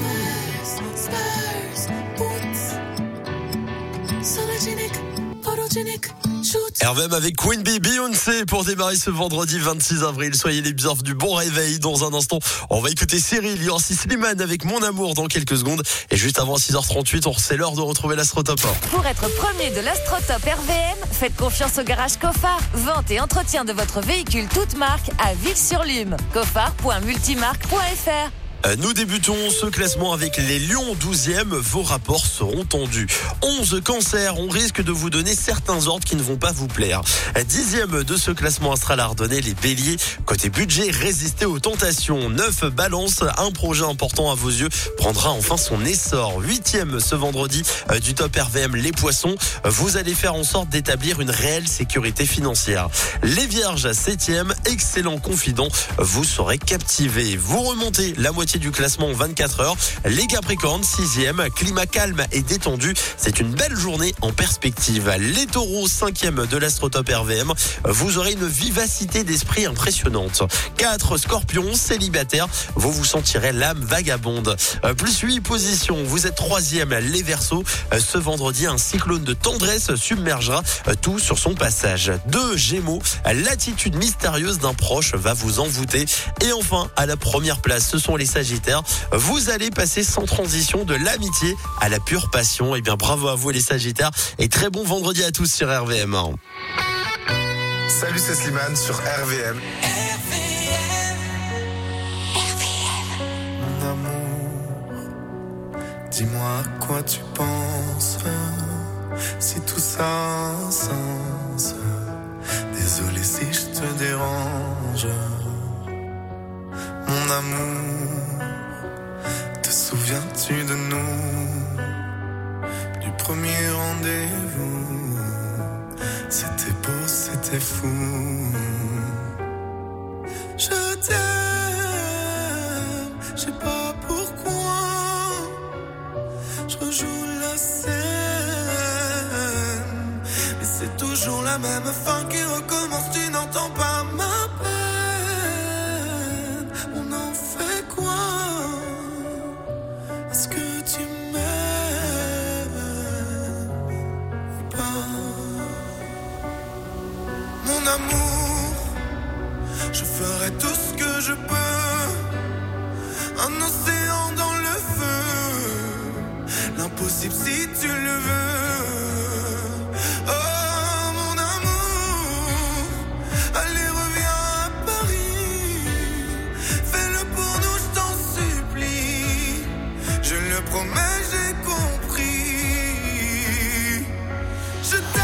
Spurs, boots, sologenic, photogenic. R V M avec Queen Bee, Beyoncé pour démarrer ce vendredi vingt-six avril. Soyez les bienvenus, du bon réveil. Dans un instant, on va écouter Cyril, Yorsi Slimane avec Mon Amour dans quelques secondes. Et juste avant six heures trente-huit, on c'est l'heure de retrouver l'Astrotop. Pour être premier de l'Astrotop R V M, faites confiance au garage Cofar. Vente et entretien de votre véhicule toute marque à Ville-sur-Lume. cofar point multimarque point f r. Nous débutons ce classement avec les Lions douzième. Vos rapports seront tendus. onze cancers, on risque de vous donner certains ordres qui ne vont pas vous plaire. dixième de ce classement astral ardennais, les Béliers. Côté budget, résistez aux tentations. neuf Balance, un projet important à vos yeux prendra enfin son essor. huitième ce vendredi du top R V M, les Poissons. Vous allez faire en sorte d'établir une réelle sécurité financière. Les Vierges, septième, excellent confident. Vous serez captivé. Vous remontez la moitié du classement en vingt-quatre heures. Les Capricornes, sixième, climat calme et détendu. C'est une belle journée en perspective. Les Taureaux, cinquième de l'Astrotop R V M. Vous aurez une vivacité d'esprit impressionnante. quatre Scorpions, célibataire. Vous vous sentirez l'âme vagabonde. Plus huit positions. Vous êtes troisième. Les Verseaux. Ce vendredi, un cyclone de tendresse submergera tout sur son passage. deux Gémeaux. L'attitude mystérieuse d'un proche va vous envoûter. Et enfin, à la première place, ce sont les Sagittaires. Vous allez passer sans transition de l'amitié à la pure passion. Et bien bravo à vous les Sagittaires et très bon vendredi à tous sur R V M. Salut, c'est Slimane sur R V M. Mon amour, dis-moi à quoi tu penses. Si tout ça a un sens. Désolé si je te dérange. Mon amour, te souviens-tu de nous? Du premier rendez-vous. C'était beau, c'était fou. Je t'aime, je sais pas pourquoi. Je rejoue la scène, mais c'est toujours la même fin qui recommence. Tu n'entends pas ma peine. On en fait quoi? Est-ce que tu m'aimes ou pas? Mon amour, je ferai tout ce que je peux. Un océan dans le feu. L'impossible si tu le veux. Oh mon amour, allez reviens à Paris. Fais-le pour nous, je t'en supplie. Je le promets, j'ai compris. Je t'aime.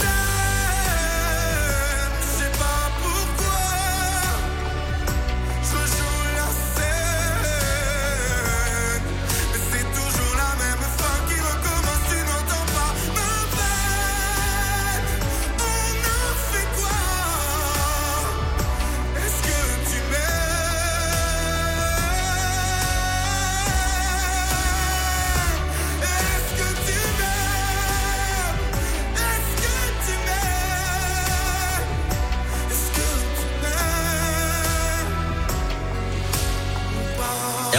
Je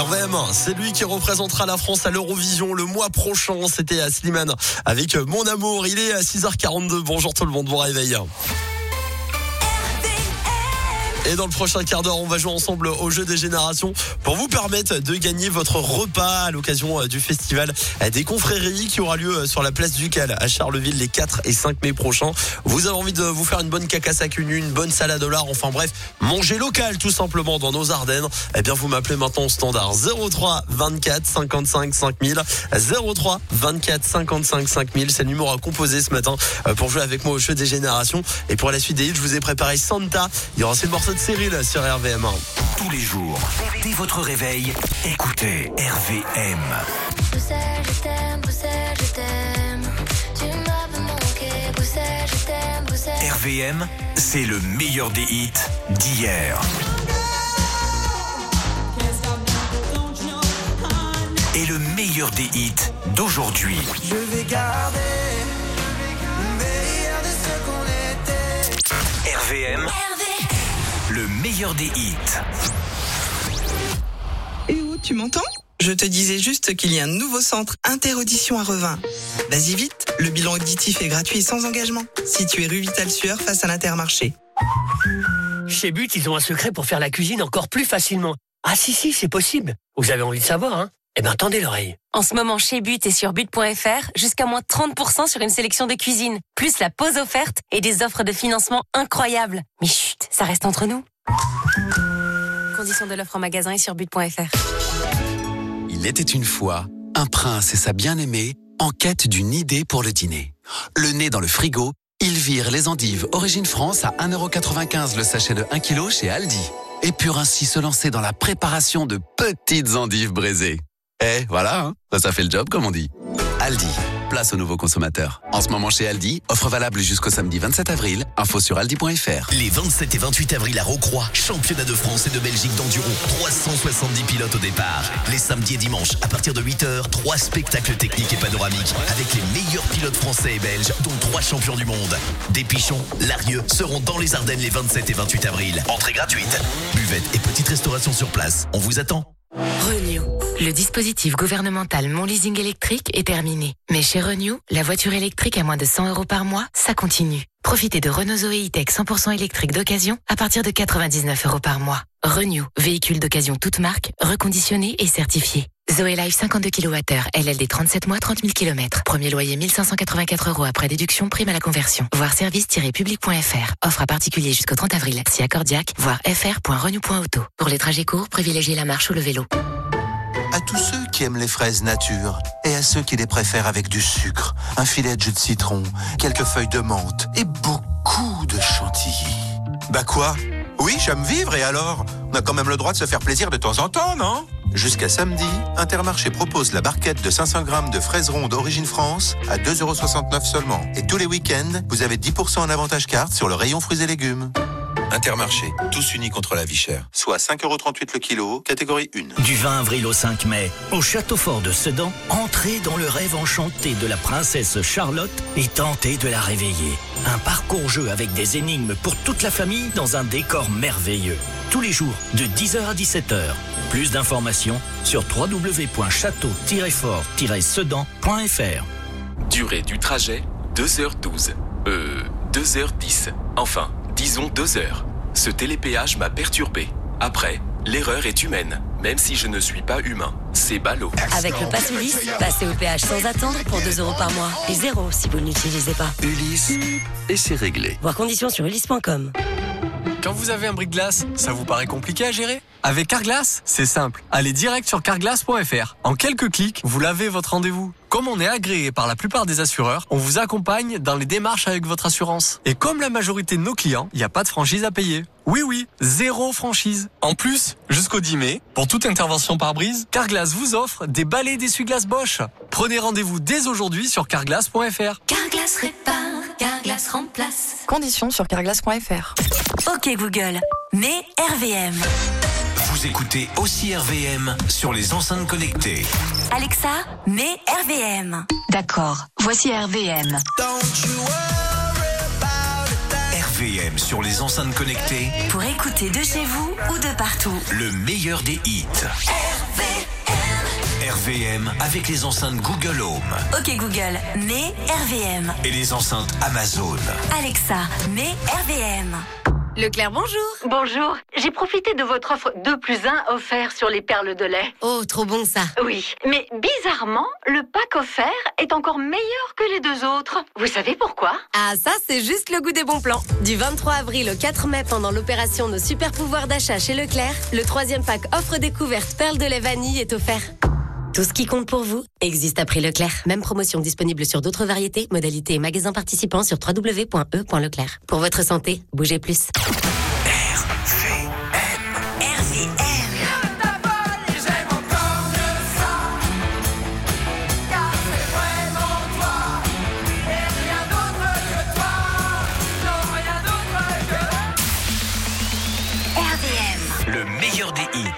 R V M, c'est lui qui représentera la France à l'Eurovision le mois prochain. C'était à Slimane avec Mon Amour. Il est à six heures quarante-deux. Bonjour tout le monde, bon réveil. Et dans le prochain quart d'heure, on va jouer ensemble au jeu des générations pour vous permettre de gagner votre repas à l'occasion du festival des confréries qui aura lieu sur la place Ducal à Charleville les quatre et cinq mai prochains. Vous avez envie de vous faire une bonne cacasse à cunu, une bonne salade au lard, enfin bref, manger local tout simplement dans nos Ardennes. Eh bien, vous m'appelez maintenant au standard zéro trois vingt-quatre cinquante-cinq cinq mille. zéro trois vingt-quatre cinquante-cinq cinq mille, c'est le numéro à composer ce matin pour jouer avec moi au jeu des générations. Et pour la suite des hits, je vous ai préparé Santa. Il y aura aussi le morceau de Cyril sur R V M. Tous les jours, dès votre réveil, écoutez R V M. Bruxelles, je t'aime, Bruxelles, je t'aime. Tu m'as manqué, Bruxelles, je t'aime, Bruxelles. R V M, c'est le meilleur des hits d'hier. Et le meilleur des hits d'aujourd'hui. Je vais garder le meilleur de ce qu'on était. R V M, le meilleur des hits. Eh oh, tu m'entends ? Je te disais juste qu'il y a un nouveau centre Interaudition à Revin. Vas-y vite, le bilan auditif est gratuit et sans engagement. Situé rue Vital-Sueur face à l'Intermarché. Chez But, ils ont un secret pour faire la cuisine encore plus facilement. Ah si, si, c'est possible. Vous avez envie de savoir, hein ? Eh ben, tendez l'oreille. En ce moment, chez But et sur but point f r, jusqu'à moins trente pour cent sur une sélection de cuisine, plus la pause offerte et des offres de financement incroyables. Mais chut, ça reste entre nous. Conditions de l'offre en magasin et sur but point f r. Il était une fois un prince et sa bien-aimée en quête d'une idée pour le dîner. Le nez dans le frigo, ils virent les endives Origine France à un euro quatre-vingt-quinze le sachet de un kilo chez Aldi. Et purent ainsi se lancer dans la préparation de petites endives braisées. Eh, voilà, hein, ça, ça fait le job, comme on dit. Aldi, place aux nouveaux consommateurs. En ce moment chez Aldi, offre valable jusqu'au samedi vingt-sept avril. Info sur aldi point f r. Les vingt-sept et vingt-huit avril à Rocroi, championnat de France et de Belgique d'enduro. trois cent soixante-dix pilotes au départ. Les samedis et dimanches, à partir de huit heures, trois spectacles techniques et panoramiques avec les meilleurs pilotes français et belges, dont trois champions du monde. Des Pichons, Larieux seront dans les Ardennes les vingt-sept et vingt-huit avril. Entrée gratuite. Buvette et petite restauration sur place. On vous attend. Renew. Le dispositif gouvernemental Mon Leasing électrique est terminé. Mais chez Renew, la voiture électrique à moins de cent euros par mois, ça continue. Profitez de Renault Zoé E-Tech cent pour cent électrique d'occasion à partir de quatre-vingt-dix-neuf euros par mois. Renew, véhicule d'occasion toute marque, reconditionné et certifié. Zoé Life cinquante-deux kilowattheures, L L D trente-sept mois, trente mille kilomètres. Premier loyer mille cinq cent quatre-vingt-quatre euros après déduction, prime à la conversion. Voir service tiret public point f r. Offre à particulier jusqu'au trente avril. Si accordiaque, voir f r point renew point auto. Pour les trajets courts, privilégiez la marche ou le vélo. À tous ceux qui aiment les fraises nature et à ceux qui les préfèrent avec du sucre, un filet de jus de citron, quelques feuilles de menthe et beaucoup de chantilly. Bah quoi ? Oui, j'aime vivre et alors ? On a quand même le droit de se faire plaisir de temps en temps, non ? Jusqu'à samedi, Intermarché propose la barquette de cinq cents grammes de fraises rondes Origine France à deux euros soixante-neuf seulement. Et tous les week-ends, vous avez dix pour cent en avantage carte sur le rayon fruits et légumes. Intermarché, tous unis contre la vie chère. Soit cinq euros trente-huit le kilo, catégorie un. Du vingt avril au cinq mai, au Château Fort de Sedan, entrez dans le rêve enchanté de la princesse Charlotte et tentez de la réveiller. Un parcours-jeu avec des énigmes pour toute la famille dans un décor merveilleux. Tous les jours, de dix heures à dix-sept heures. Plus d'informations sur w w w point château tiret fort tiret sedan point f r. Durée du trajet, deux heures douze. Euh, deux heures dix. Enfin, disons deux heures. Ce télépéage m'a perturbé. Après, l'erreur est humaine, même si je ne suis pas humain. C'est ballot. Avec le pass Ulysse, passez au péage sans attendre pour deux euros par mois. Et zéro si vous ne l'utilisez pas. Ulysse, et c'est réglé. Voir conditions sur ulysse point com. Quand vous avez un brise-glace, ça vous paraît compliqué à gérer ? Avec Carglass, c'est simple. Allez direct sur carglass point f r. En quelques clics, vous lavez votre rendez-vous. Comme on est agréé par la plupart des assureurs, on vous accompagne dans les démarches avec votre assurance. Et comme la majorité de nos clients, il n'y a pas de franchise à payer. Oui, oui, zéro franchise. En plus, jusqu'au dix mai, pour toute intervention par brise, Carglass vous offre des balais d'essuie-glace Bosch. Prenez rendez-vous dès aujourd'hui sur carglass point f r. Carglass répare, Carglass remplace. Conditions sur carglass point f r. Ok Google, mets R V M. Vous écoutez aussi R V M sur les enceintes connectées. Alexa, mets R V M. D'accord, voici R V M. R V M sur les enceintes connectées. Pour écouter de chez vous ou de partout. Le meilleur des hits. R V M. R V M avec les enceintes Google Home. Ok Google, mets R V M. Et les enceintes Amazon. Alexa, mets R V M. Leclerc, bonjour. Bonjour. J'ai profité de votre offre deux plus un offert sur les perles de lait. Oh, trop bon ça. Oui, mais bizarrement, le pack offert est encore meilleur que les deux autres. Vous savez pourquoi? Ah, ça, c'est juste le goût des bons plans. Du vingt-trois avril au quatre mai, pendant l'opération Nos super pouvoirs d'achat chez Leclerc, le troisième pack offre découverte perles de lait vanille est offert. Tout ce qui compte pour vous existe à prix Leclerc. Même promotion disponible sur d'autres variétés, modalités et magasins participants sur w w w point e point leclerc. Pour votre santé, bougez plus. R V M. R V M. R V M. Le meilleur des hits.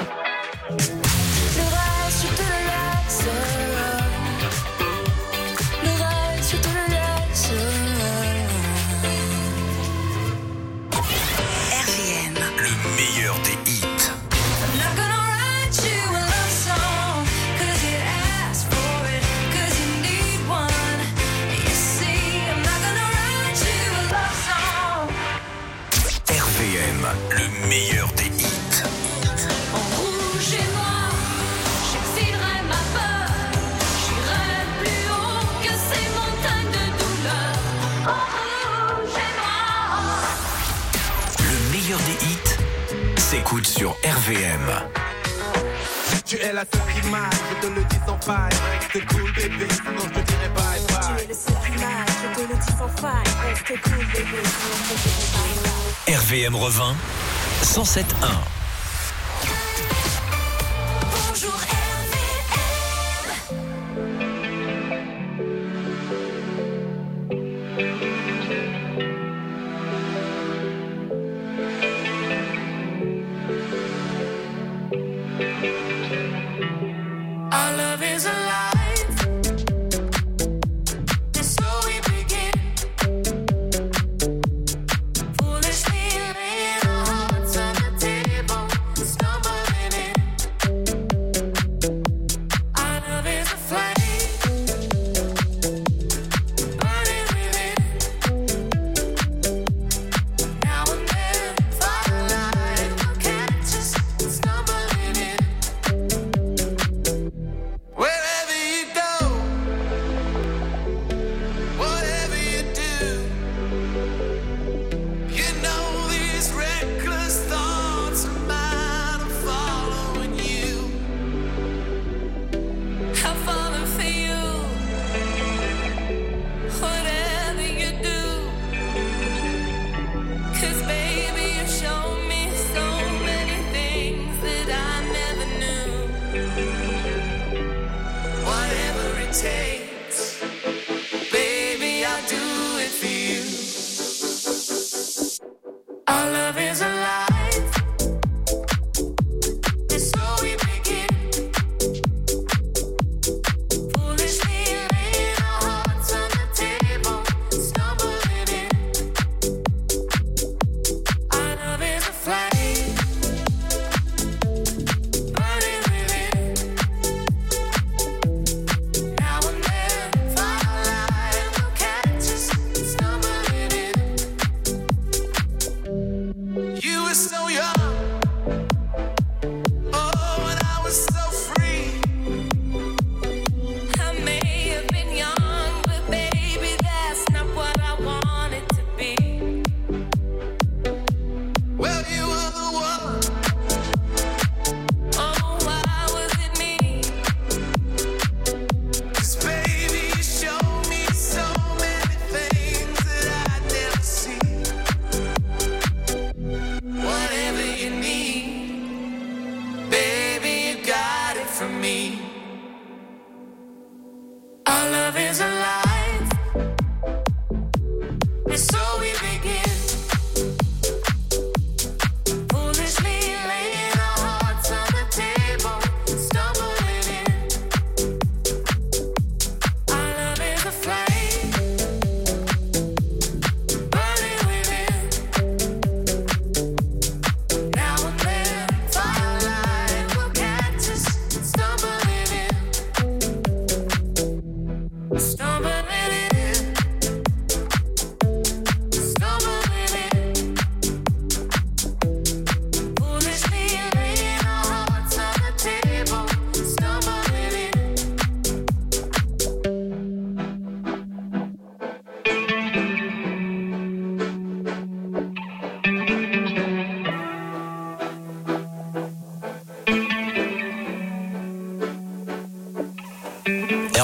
Le meilleur des hits. En rouge et noir, j'exilerai ma peur. J'irai plus haut que ces montagnes de douleur. En rouge et noir. Le meilleur des hits s'écoute sur R V M. Tu es la seule qui m'aille, je te le dis sans faille. Reste cool bébé, sinon je te dirai bye bye. Tu es le seul qui m'aille, je te le dis sans faille. Reste cool bébé, sinon je te dirai bye bye. R V M revint cent sept un. Bonjour R V M. Our love is alive. And so we begin. Foolishly laying our hearts on the table, stumbling in. Our love is a flame, burning within. Now and then, firelight will catch us stumbling in. Wherever you go, whatever you do, you know these reckless thoughts of mine are following you. I've fallen for you. Whatever you do, 'cause baby you show me so many things that I never knew. Whatever it takes, baby, I'll do it for you. Our love is alive. And so we begin. Foolishly laying our hearts on the table, stumbling in. Our love is a flame, burning within. Now and then, firelight will catch us stumbling in. You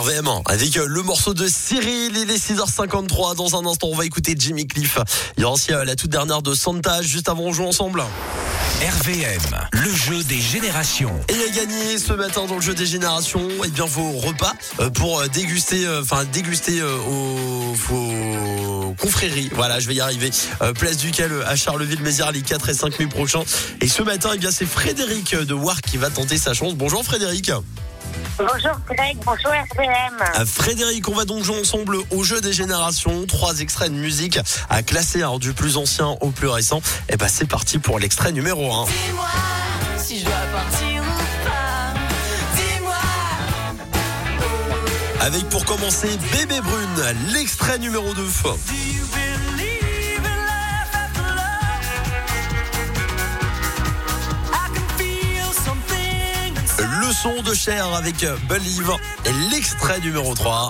R V M avec le morceau de Cyril. Il est six heures cinquante-trois. Dans un instant, on va écouter Jimmy Cliff. Il y aura aussi la toute dernière de Santa. Juste avant, on joue ensemble. R V M, le jeu des générations. Et à gagner ce matin dans le jeu des générations, eh bien vos repas pour déguster, enfin déguster aux, aux confréries. Voilà, je vais y arriver. Place Duquel à Charleville-Mézières les quatre et cinq mai prochains. Et ce matin, eh bien c'est Frédéric de Warc qui va tenter sa chance. Bonjour Frédéric. Bonjour Greg, bonjour R V M. Frédéric, on va donc jouer ensemble au jeu des générations. Trois extraits de musique à classer alors, du plus ancien au plus récent. Et ben c'est parti pour l'extrait numéro un. Dis-moi si je dois partir ou pas. Dis-moi. Avec pour commencer Bébé Brune, l'extrait numéro deux. Le son de Cher avec Believe et l'extrait numéro trois.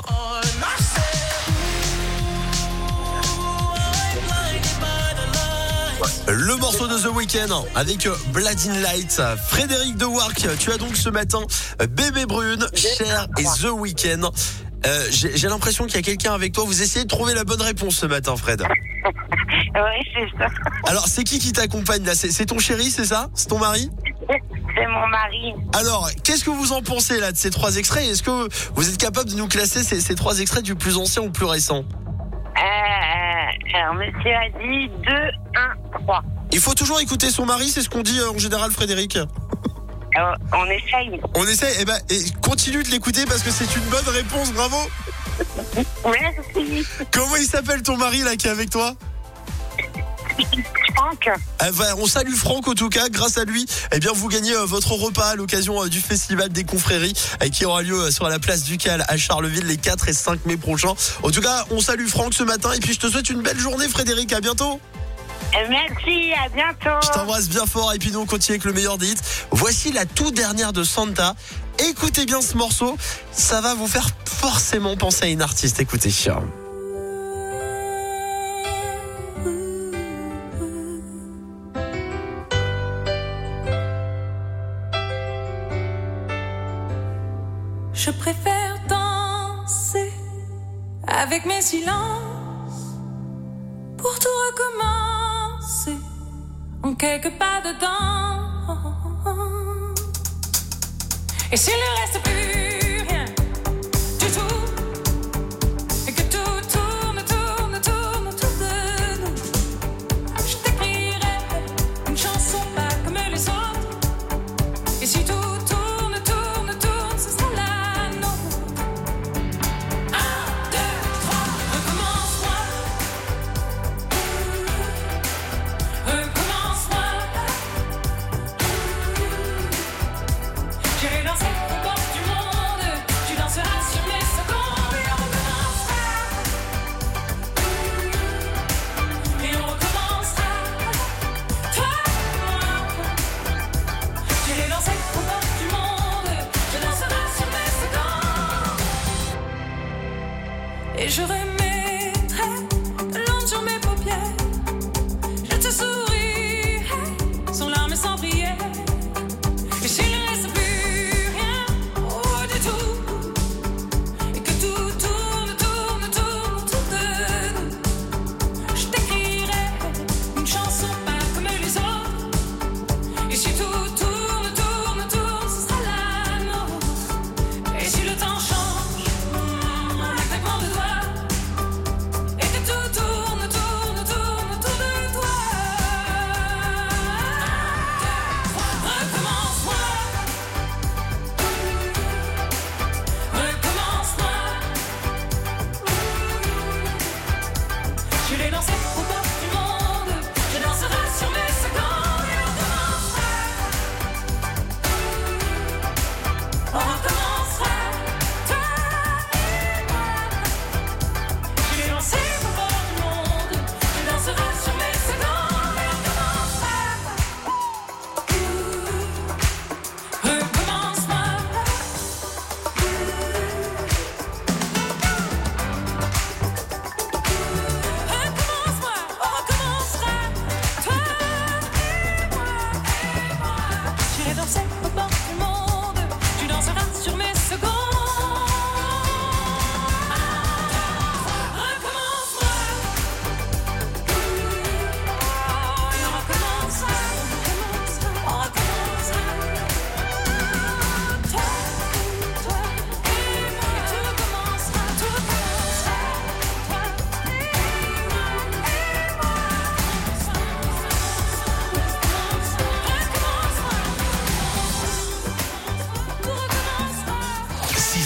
Le morceau de The Weeknd avec Blinding Lights. Frédéric de Warc, tu as donc ce matin Bébé Brune, Cher et The Weeknd. Euh, j'ai, j'ai l'impression qu'il y a quelqu'un avec toi. Vous essayez de trouver la bonne réponse ce matin, Fred. Oui, c'est ça. Alors, c'est qui qui t'accompagne là? c'est, c'est ton chéri, c'est ça? C'est ton mari? C'est mon mari. Alors, qu'est-ce que vous en pensez là de ces trois extraits? Est-ce que vous êtes capable de nous classer ces, ces trois extraits du plus ancien au plus récent? Euh, alors, monsieur a dit deux, un, trois. Il faut toujours écouter son mari, c'est ce qu'on dit en général, Frédéric. Euh, on essaye. On essaye, et eh ben, et continue de l'écouter parce que c'est une bonne réponse, bravo. Merci. Comment il s'appelle ton mari là qui est avec toi? Franck. Eh ben, on salue Franck en tout cas, grâce à lui, eh bien vous gagnez euh, votre repas à l'occasion euh, du festival des confréries euh, qui aura lieu euh, sur la place Ducal à Charleville les quatre et cinq mai prochains. En tout cas, on salue Franck ce matin et puis je te souhaite une belle journée Frédéric, à bientôt. Merci, à bientôt. Je t'embrasse bien fort et puis nous on continue avec le meilleur des hits. Voici la toute dernière de Santa. Écoutez bien ce morceau, ça va vous faire forcément penser à une artiste. Écoutez. Je préfère danser avec mes silences pour tout recommencer en quelques pas dedans. Et s'il ne reste plus rien du tout et que tout tourne, tourne, tourne autour de nous, je t'écrirai une chanson pas comme les autres. Et si tout tourne, tourne, tourne, ce sera la nôtre. Un, deux, trois, recommence-moi. Recommence-moi. J'irai danser au bord du monde.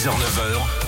six heures neuf heures,